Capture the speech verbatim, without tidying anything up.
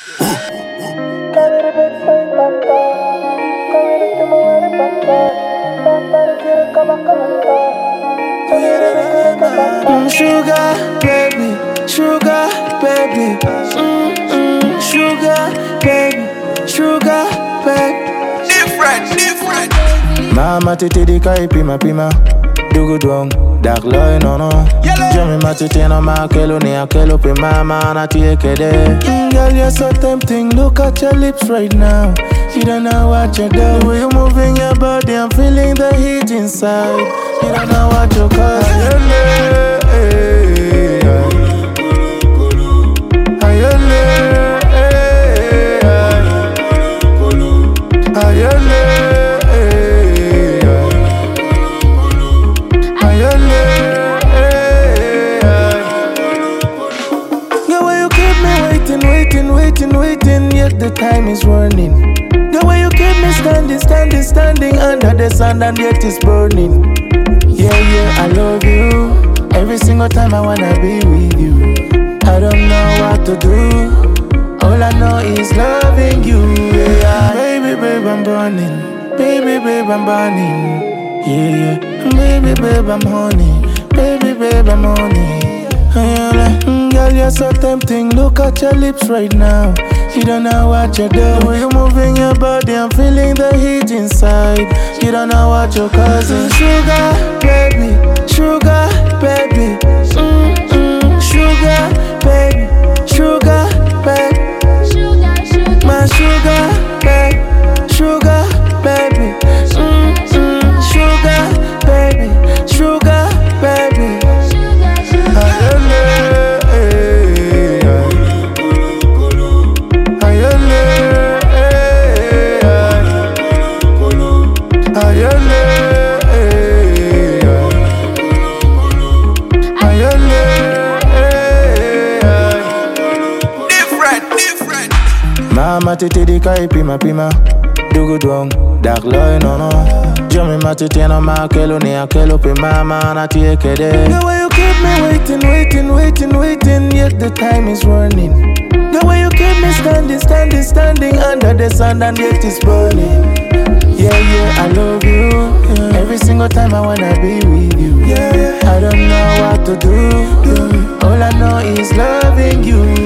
Mm, sugar baby, sugar baby, mm-mm, sugar baby, sugar baby. Different, different. Mama titi di kai pima pima, dugu dong, dark loy no no. Jami matiti no ma kelo ni akelo pe mama na tie kede. Mm, girl you're so tempting, look at your lips right now. You don't know what you're doing. The way you're moving your body, I'm feeling the heat inside. You don't know what you're causing. Waiting, waiting, waiting, yet the time is running. The way you keep me standing, standing, standing under the sun and yet it's burning. Yeah, yeah, I love you. Every single time I wanna be with you. I don't know what to do. All I know is loving you. Yeah, baby, babe, I'm burning. Baby, babe, I'm burning. Yeah, yeah, baby, babe, I'm honey. Baby, babe, I'm honey. Mm, girl, you're so tempting. Look at your lips right now. You don't know what you're doing. The way you're moving your body, I'm feeling the heat inside. You don't know what you're causing. Sugar, baby, sugar, baby, mm-mm, sugar, baby, sugar, baby, my sugar, baby, sugar, baby, mm-mm, sugar, baby, sugar, baby. Mama titi di kai pima pima, dugu dong, dark loy no no. Jami matiti no ma kelo ni akelo pe mama na tie kede. The way you keep me waiting, waiting, waiting, waiting, yet the time is running. The way you keep me standing, standing, standing under the sun and yet it's burning. Yeah, yeah, I love you. Yeah. Every single time I wanna be with you. Yeah, I don't know what to do. Yeah. All I know is loving you.